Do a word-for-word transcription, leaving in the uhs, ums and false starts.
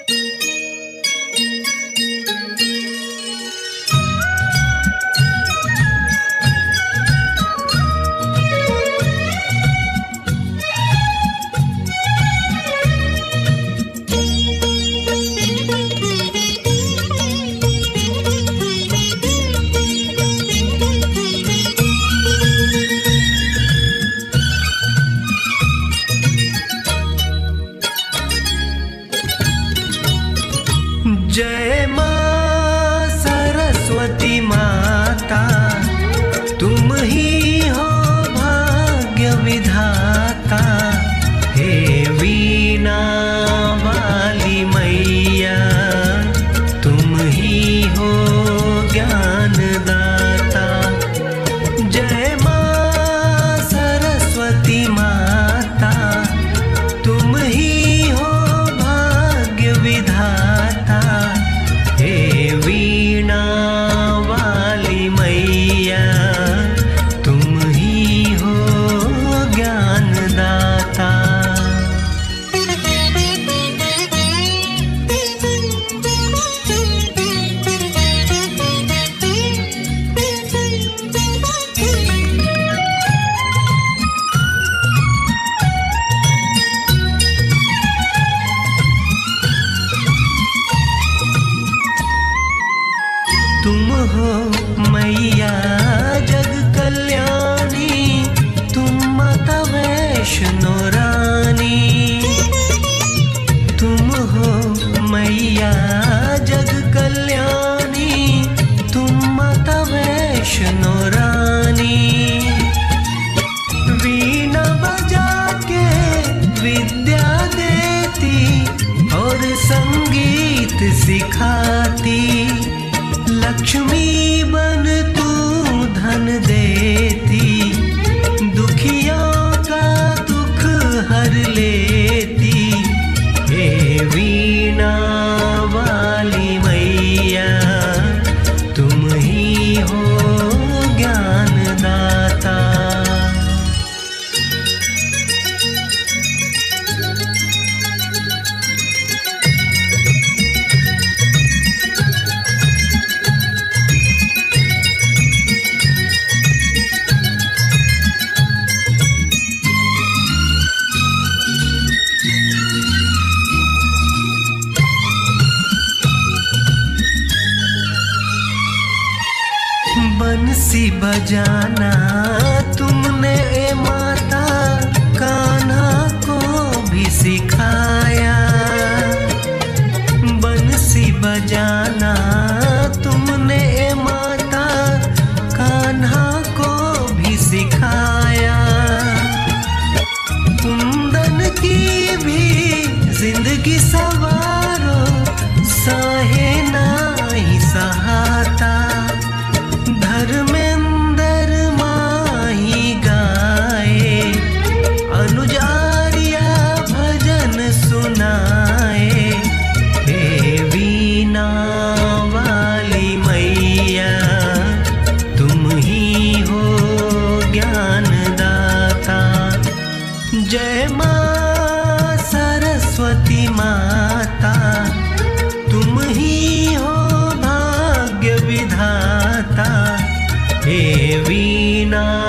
जय माँ सरस्वती माता, तुम ही हो भाग्य विधाता। हे वीणा वाली मैया, तुम ही हो ज्ञान दाता। जय माँ सरस्वती माता, तुम ही हो भाग्य विधाता। हे वीणा वाली मैया, तुम ही हो ज्ञान दाता। तुम हो मैया जग कल्याणी, तुम माता वैष्णो रानी। तुम हो मैया जग कल्याणी, तुम माता वैष्णो रानी। वीणा बजा के विद्या देती और संगीत सिखाती। लक्ष्मी बन तू धन देती, दुखियों का दुख हर लेती। हे वीणा वाली मैया, तुम ही हो ज्ञान दाता। बंसी बजाना तुमने ए माता, कान्हा को भी सिखाया। बंसी बजाना तुमने ए माता, कान्हा को भी सिखाया। कुंदन की भी जिंदगी सवारो, सहे नाही सहाता। धर्मेंद्र माही गाए, अनुजारिया भजन सुनाए। हे वीणा वाली मैया, तुम ही हो ज्ञान दाता। जय माँ सरस्वती माता, तुम ही हो भाग्य विधाता। हे वीणा